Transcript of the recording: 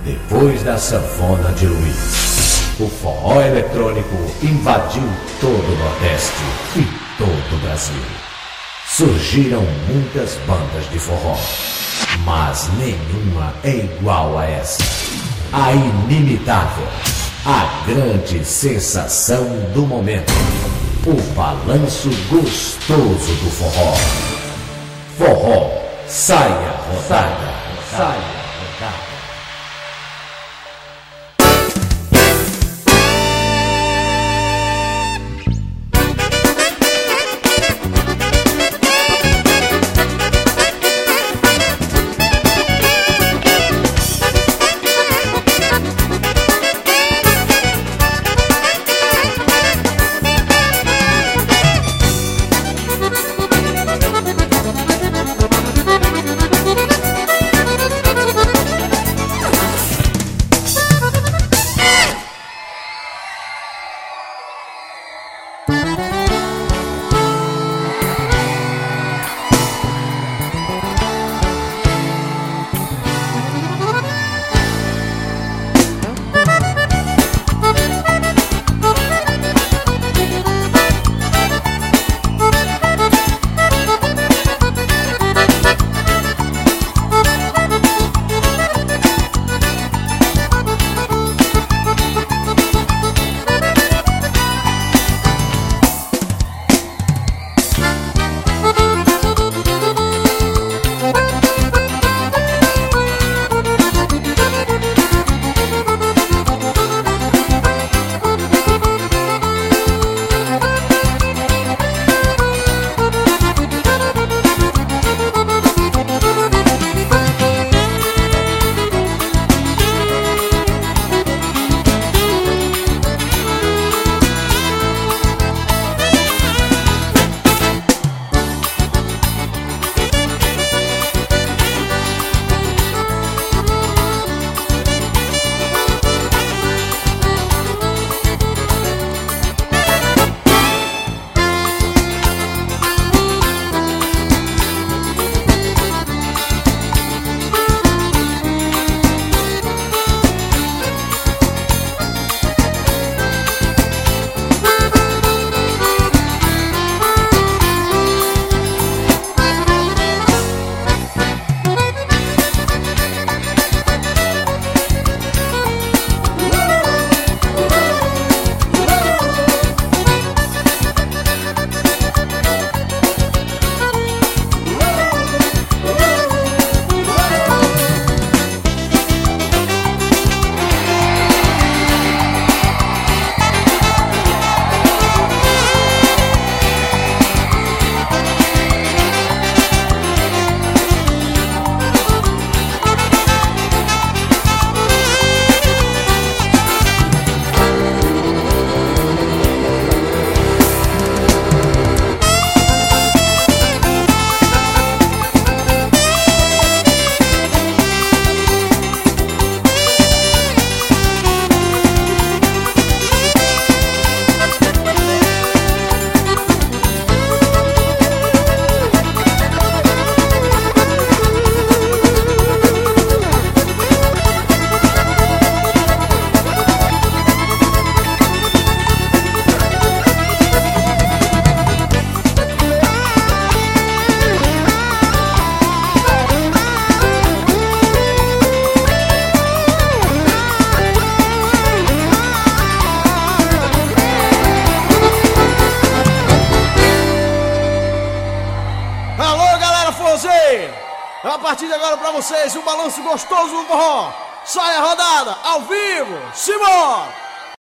Depois da sanfona de Luiz, o forró eletrônico invadiu todo o Nordeste e todo o Brasil. Surgiram muitas bandas de forró, mas nenhuma é igual a essa. A inimitável, a grande sensação do momento, o balanço gostoso do forró. Forró, saia rodada, saia rodada. A partir de agora pra vocês, um balanço gostoso do forró. Saia rodada, ao vivo, simbora!